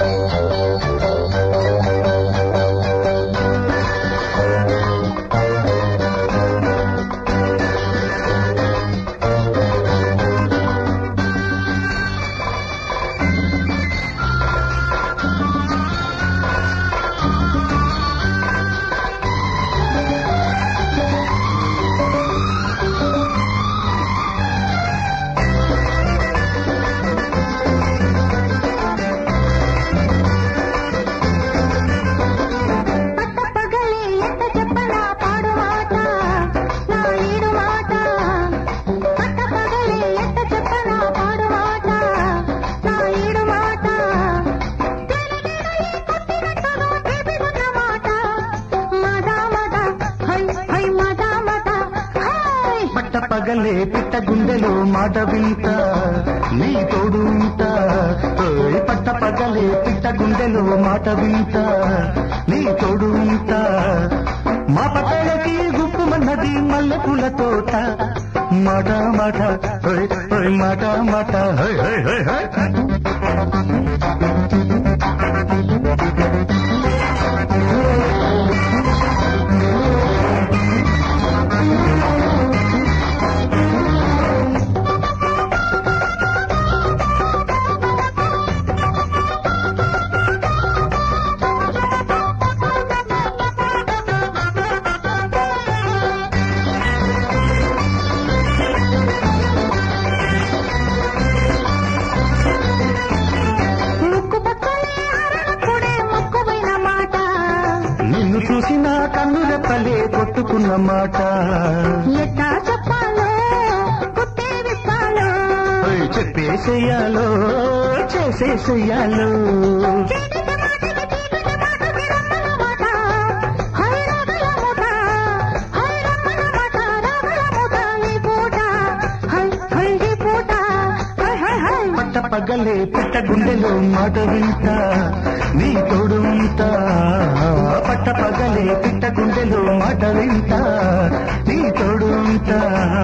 పగలే పిట్ట గుండెలో మాట వింట నీ తోడు ఉంటా పట్ట పగలే పిట్ట గుండెలో మాట వింట నీ తోడు ఉంటా మా పట్టణకి గుప్పుమన్నది మల్లెపూల తోట మాట మాట మాట మాట చూసిన కన్నుల పలే కొట్టుకున్న మాట ఎట్టా చెప్పాలో కొట్టే విప్పాలో చెప్పేసేయాలో చేసేసేయాలో పట్ట పగలే పిట్ట గుండెలో మాట వింటా నీ తోడు ఉంటా పట్ట పగలే పిట్ట గుండెలో మాట వింటా నీ తోడు ఉంటా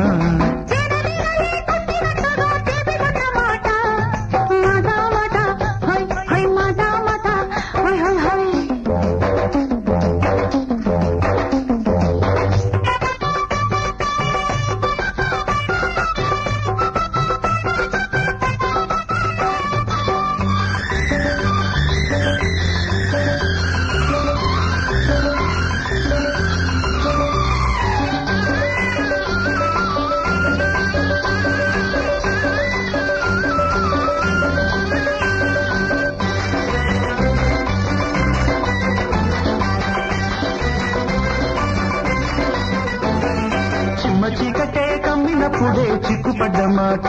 చీకటే కమ్మినప్పుడే చిక్కుపడ్డ మాట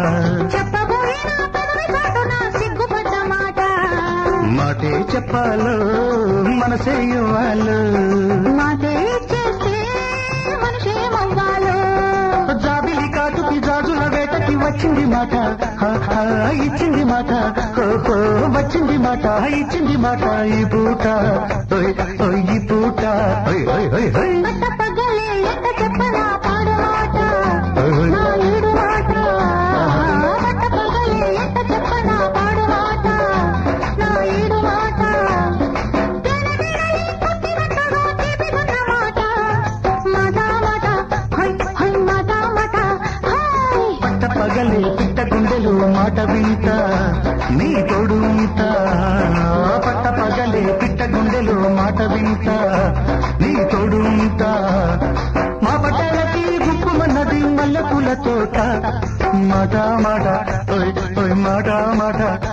సిగ్గుపడ్డ మాట మాటే చెప్పాలో మనసే ఇవ్వాలో మాటే చేస్తే మనిషేమవ్వాలో జాబిలి కాటుకి జాజుల వేటకి వచ్చింది మాట ఇచ్చింది మాట వచ్చింది మాట ఇచ్చింది మాట ఈ పూట ఈ పూట పగలే ఎట్ట చెప్పనా పాడు మాట నా ఈడు మాట పగలే ఎట్ట చెప్పనా పాడు మాట నా ఈడు మాట పట్ట పగలే పిట్ట గుండెలు మాట వింటా నీ తోడు ఉంటా పట్ట పగలే పిట్ట గుండెలు మాట వింటా నీ తోడు ఉంటా మా పట్టణకి గుప్పుమన్నది మల్లెపూల తోట మాట మాట మాట మాట